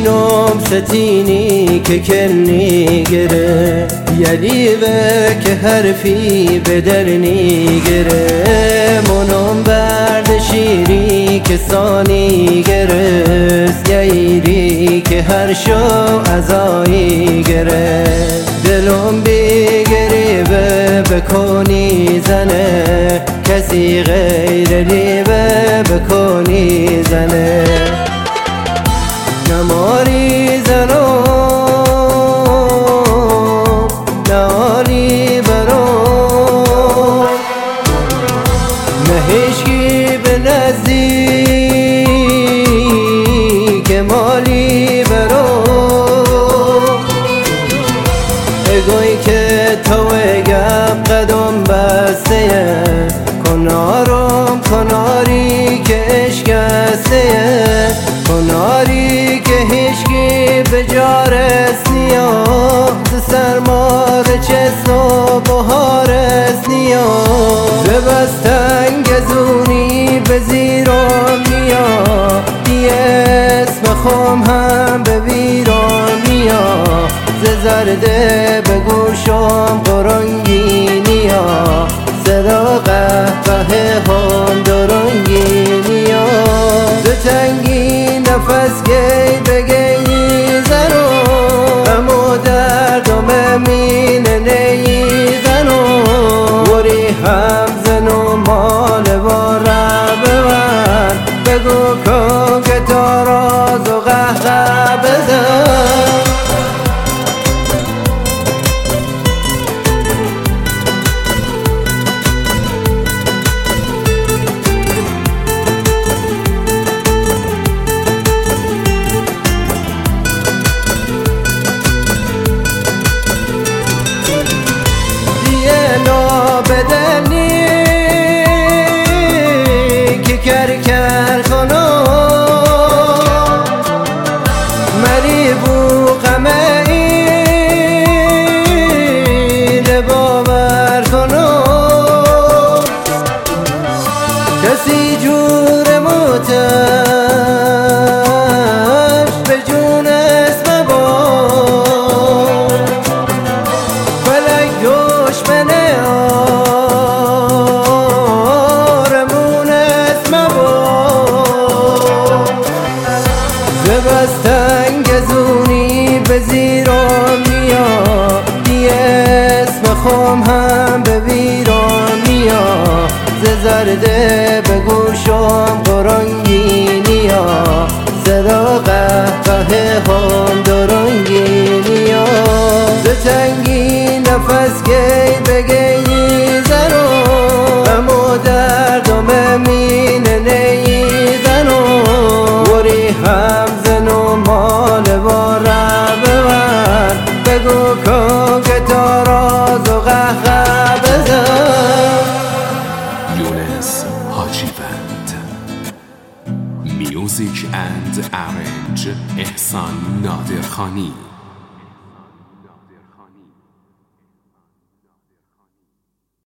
اینم ستینی که کنی گره یلی به که حرفی به درنی گره منم برد شیری که سانی گرست یایری که هر شو ازایی گره دلم بیگری بکنی زنه کسی غیر لیبه بکنی زنه نماری زنم ناری برام نه هیچکی به نزدیک مالی برام اگوی که تو گم قدم بسته کنارم کناری که اشکسته کناری که هیچکی به جارست نیاز سرمار چست و بهارست نیاز زبستنگ زونی به زیرم نیا دی اسم خوم هم به ویران نیا ز زرده به گوشم قرنگی نیا صدا قهقه هم درنگی نیا ز تنگی نفس گی بگی زنو امو دردم امین نی زنو وری هم زنو مال باره ببن بگو کن که تا راز و قهقه بزن بدنی که کر کنم مری بو قمه این باور کنم کسی جور موتش به جون اسم با فلک گوش بنه زبستنگ زونی به زیرم نیا دی اسم خوم هم به ویران نیا ز زرده به گوشم قرنگی نیا صدا قهقه هم درنگی نیا ز تنگی نفس گی بگی زنو امو دردم امین نی زنو وری هم زنو مال باره ببن بگو کن که تا راز و قهقه بزن یونس حاجیوند میوزیک اند ارنج احسان نادرخانی